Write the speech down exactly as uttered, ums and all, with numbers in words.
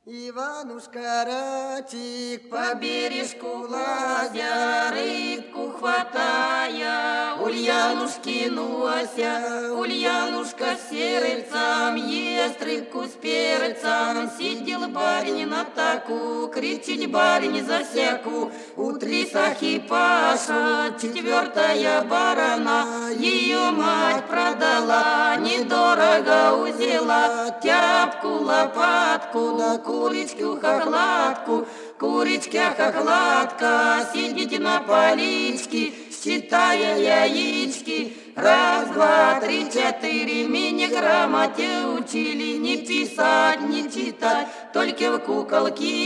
Иванушка Ратик по бережку лазя, рыбку хватая, Ульянушкину ося, Ульянушка с сердцем ест рыбку с перцем. Сидел барин на таку, кричит барин за сяку, у трисахи Паша, четвертая барана, ее мать продала, недорого узела, тяпку, лопатку, да курочку, хохлатку, курочка, хохлатка, сидите на поличке, считая яички. Раз, два, три, четыре, меня грамоте учили, не писать, не читать, только в куколки